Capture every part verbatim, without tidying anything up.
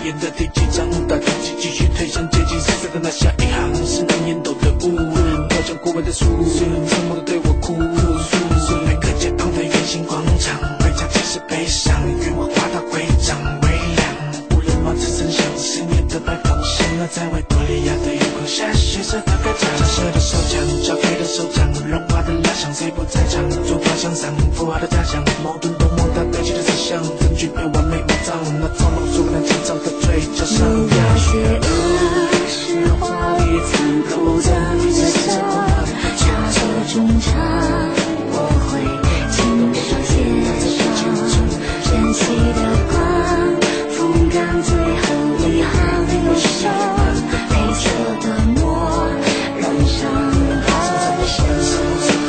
演的第几章，大家继继续推向接近色彩的那下一行，是难言斗的雾，飘向国外的树，沉默的对我哭诉，每个街道的圆形广场，回家只是悲伤，愿我滑到会长微凉，无人望只剩下思念的白方向，而在维多利亚的月光下，血色的歌唱，折射的手枪，交配的手掌，融化的蜡像，谁不在场？做法向上，符号的假象，矛盾多么大堆积的思想，证据被完美埋葬，那苍老树能成长的嘴角上。 不要邪恶，是华丽残酷的人生，恰如中场，我会亲手接上燃起的光，风干最后一行忧伤，黑色的墨染上半生。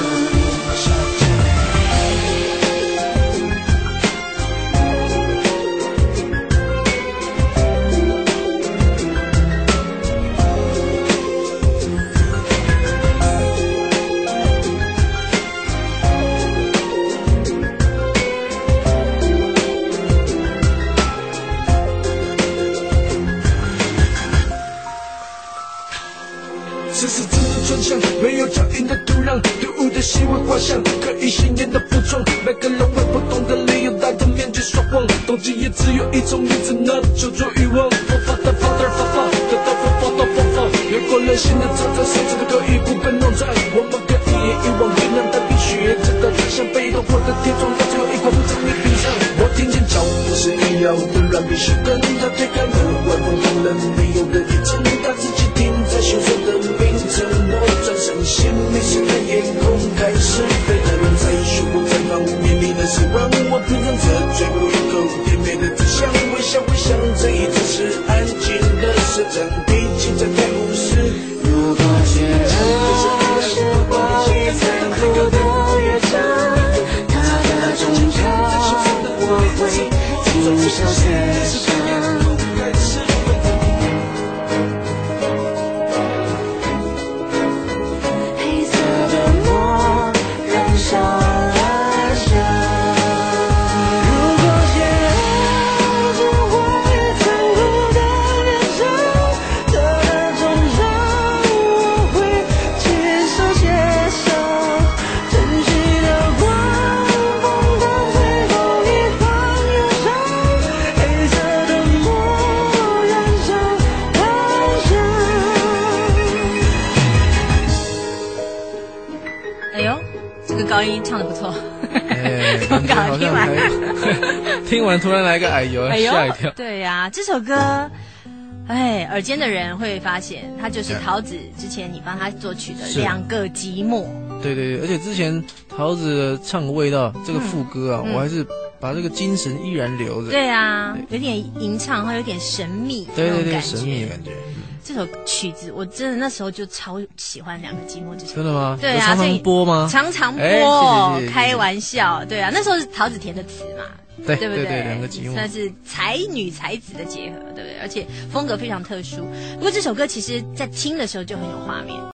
这是真的转向，没有脚印的土壤，队伍的细微画像，可以显眼的服装，每个人为不同的理由戴着面具说谎，动机也只有一种名字，那就做欲望。佛法的 father 发发，得到佛法的佛法，越过人性的渣渣，谁知道可以不被弄脏？我们可以一言一往，云南的冰雪，直到真相被动破的铁窗，到最后一块不让你冰上。我听见脚步是你要的软皮是跟他推开门，外风同人没有的一阵，他自己停在羞涩的名称。我转身，心迷失的眼空开始飞了，人在虚无绽放，面临的失望。我品尝着最后一口甜美的真相，微笑微笑，这一次是安静的市场，毕竟在太无视。 如果邪恶是华丽残酷的乐章，它的终场我会亲手写上。 高音唱得不错， 哎，感觉好像还听完突然来个哎呦， 哎呦吓一跳。 对呀、啊，这首歌，哎，耳尖的人会发现，它就是桃子之前你帮他作曲的《两个寂寞》。 对对对，而且之前桃子的唱的味道，这个副歌啊，嗯、我还是把这个精神依然留着。 对啊，对有点吟唱，然后有点神秘， 对对对，神秘的感觉。 这首曲子我真的那时候就超喜欢《两个寂寞》这首歌。 真的吗？ 对啊， 常常播吗？ 常常播， 哎、谢谢谢谢开玩笑。对啊，那时候是桃子填的词嘛， 对对不对？ 对对，两个寂寞算是才女才子的结合，对不对？而且风格非常特殊。不过这首歌其实在听的时候就很有画面。